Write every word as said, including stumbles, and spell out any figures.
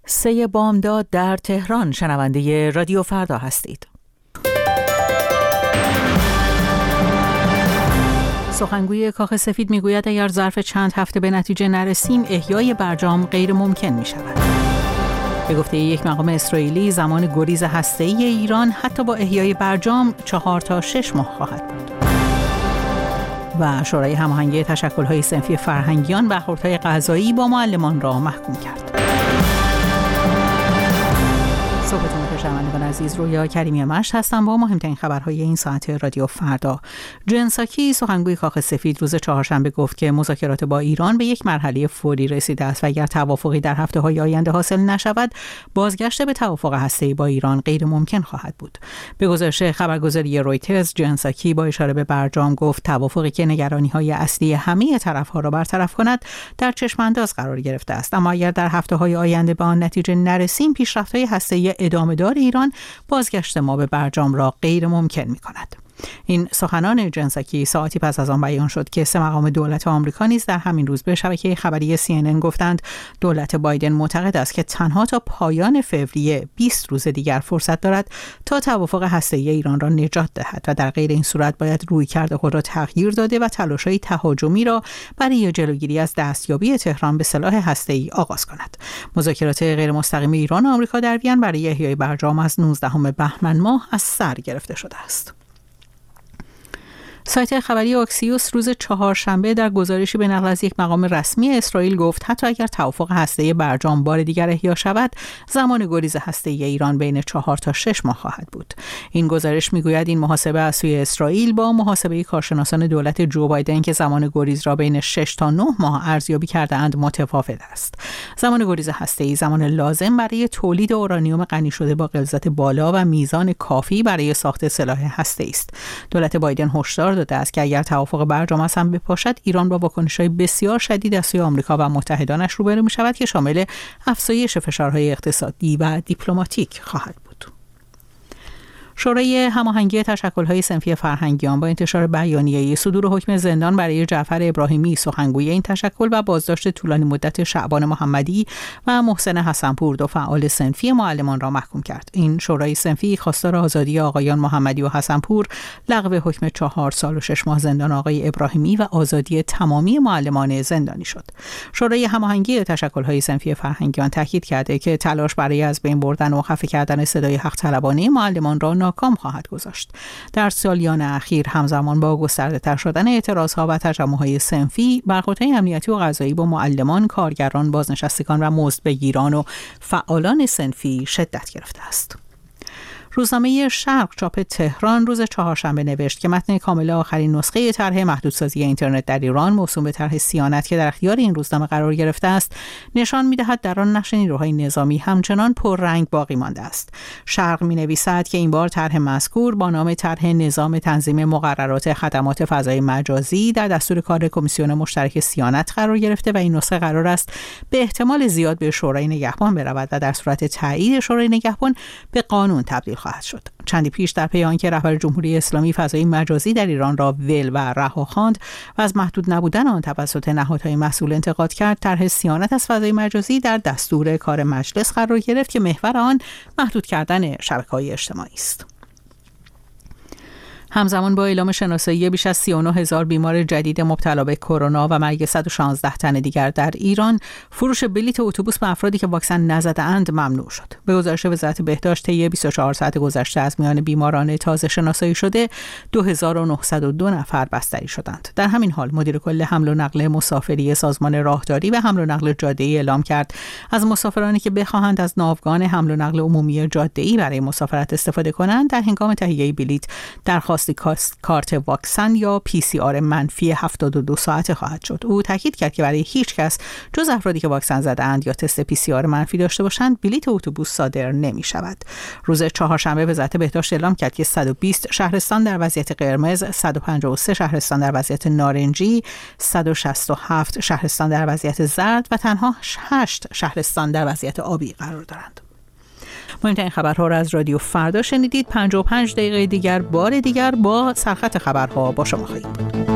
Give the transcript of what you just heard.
سه بامداد در تهران. شنونده رادیو فردا هستید. سخنگوی کاخ سفید میگوید اگر ظرف چند هفته به نتیجه نرسیم احیای برجام غیر ممکن می شود. به گفته یک مقام اسرائیلی زمان گریز هسته‌ای ایران حتی با احیای برجام چهار تا شش ماه خواهد بود. و شورای هماهنگی تشکل‌های صنفی فرهنگیان برخوردهای قضایی با معلمان را محکوم کرد. صحبتون بخیر شنوندگان عزیز، رویا کریمی مشت هستم با مهمترین خبرهای این ساعت رادیو فردا. جن ساکی سخنگوی کاخ سفید روز چهارشنبه گفت که مذاکرات با ایران به یک مرحله فوری رسیده است و اگر توافقی در هفته‌های آینده حاصل نشود بازگشت به توافق هسته‌ای با ایران غیر ممکن خواهد بود. به گزارش خبرگزاری رویترز، جن ساکی با اشاره به برجام گفت توافقی که نگرانی‌های اصلی همه طرف‌ها را برطرف کند در چشم‌انداز قرار گرفته است، اما اگر در هفته‌های آینده به آن نتیجه نرسیم پیشرفت‌های هسته‌ای ادامه دار ایران بازگشت ما به برجام را غیر ممکن می کند. این سخنان جن ساکی ساعتی پس از آن بیان شد که سه مقام دولت آمریکا نیز در همین روز به شبکه خبری سی ان ان گفتند دولت بایدن معتقد است که تنها تا پایان فوریه بیست روز دیگر فرصت دارد تا توافق هسته‌ای ایران را نجات دهد و در غیر این صورت باید رویکرد خود را تغییر داده و تلاش‌های تهاجمی را برای جلوگیری از دستیابی تهران به سلاح هسته‌ای آغاز کند. مذاکرات غیر مستقیم ایران و آمریکا در وین برای احیای برجام از نوزدهم بهمن ماه از سر گرفته شده است. سایت خبری آکسیوس روز چهارشنبه در گزارشی به نقل از یک مقام رسمی اسرائیل گفت حتی اگر توافق هسته‌ای برجام بار دیگر احیا شود زمان گریز هسته‌ای ایران بین چهار تا شش ماه خواهد بود. این گزارش میگوید این محاسبه از سوی اسرائیل با محاسبه کارشناسان دولت جو بایدن که زمان گریز را بین شش تا نه ماه ارزیابی کرده‌اند متفاوت است. زمان گریز هسته‌ای زمان لازم برای تولید اورانیوم غنی شده با غلظت بالا و میزان کافی برای ساخت سلاح هسته‌ای است. دولت بایدن هشدار داده است که اگر توافق برجام از هم بپاشد ایران با واکنش‌های بسیار شدید از سوی آمریکا و متحدانش روبرو می‌شود که شامل افزایش فشارهای اقتصادی و دیپلماتیک خواهد بود. شورای هماهنگی تشکل‌های صنفی فرهنگیان با انتشار بیانیه‌ای صدور حکم زندان برای جعفر ابراهیمی سخنگوی این تشکل و بازداشت طولانی مدت شعبان محمدی و محسن حسنپور دو فعال صنفی معلمان را محکوم کرد. این شورای صنفی خواستار آزادی آقایان محمدی و حسنپور، لغو حکم چهار سال و شش ماه زندان آقای ابراهیمی و آزادی تمامی معلمان زندانی شد. شورای هماهنگی تشکل‌های صنفی فرهنگیان تاکید کرده که تلاش برای از بین بردن و خفه کردن صدای حق طلبانه معلمان را ناکام خواهد گذاشت. در سالیان اخیر همزمان با گسترده‌تر شدن اعتراضها و تجمع‌های صنفی، برخوردهای امنیتی و قضایی با معلمان، کارگران، بازنشستگان و مزدبگیران و فعالان صنفی شدت گرفته است. روزنامه شرق چاپ تهران روز چهارشنبه نوشت که متن کامل آخرین نسخه طرح محدودسازی اینترنت در ایران موسوم به طرح صیانت که در اختیار این روزنامه قرار گرفته است نشان می‌دهد در آن نقش نیروهای نظامی همچنان پررنگ باقی مانده است. شرق می‌نویسد که این بار طرح مذکور با نام طرح نظام تنظیم مقررات خدمات فضای مجازی در دستور کار کمیسیون مشترک صیانت قرار گرفته و این نسخه قرار است به احتمال زیاد به شورای نگهبان برود و در صورت تایید شورای نگهبان به قانون تبدیل خواهد شد. چندی پیش در پی آنکه رهبر جمهوری اسلامی فضای مجازی در ایران را ول و رها خواند و از محدود نبودن آن توسط نهادهای مسئول انتقاد کرد، طرح صیانت از فضای مجازی در دستور کار مجلس قرار گرفت که محور آن محدود کردن شبکه‌های اجتماعی است. همزمان با اعلام شناسایی بیش از سی و نه هزار بیمار جدید مبتلا به کرونا و مرگ صد و شانزده تن دیگر در ایران، فروش بلیت اتوبوس به افرادی که واکسن نزده‌اند ممنوع شد. به گزارش وزارت بهداشت طی بیست و چهار ساعت گذشته از میان بیماران تازه شناسایی شده دو هزار و نهصد و دو نفر بستری شدند. در همین حال مدیر کل حمل و نقل مسافری سازمان راهداری و حمل و نقل جاده‌ای اعلام کرد از مسافرانی که بخواهند از ناوگان حمل و نقل عمومی جاده‌ای برای مسافرت استفاده کنند در هنگام تهیه بلیت درخواست کارت واکسن یا پی سی آر منفی هفتاد و دو ساعته خواهد شد. او تاکید کرد که برای هیچ کس جز افرادی که واکسن زده‌اند یا تست پی سی آر منفی داشته باشند بلیت اتوبوس صادر نمی شود. روز چهارشنبه وزارت بهداشت اعلام کرد که صد و بیست شهرستان در وضعیت قرمز، صد و پنجاه و سه شهرستان در وضعیت نارنجی، صد و شصت و هفت شهرستان در وضعیت زرد و تنها هشت شهرستان در وضعیت آبی قرار دارند. مهمترین خبرها را از رادیو فردا شنیدید. پنجاه و پنج دقیقه دیگر بار دیگر با سرخط خبرها با شما خواهیم بود.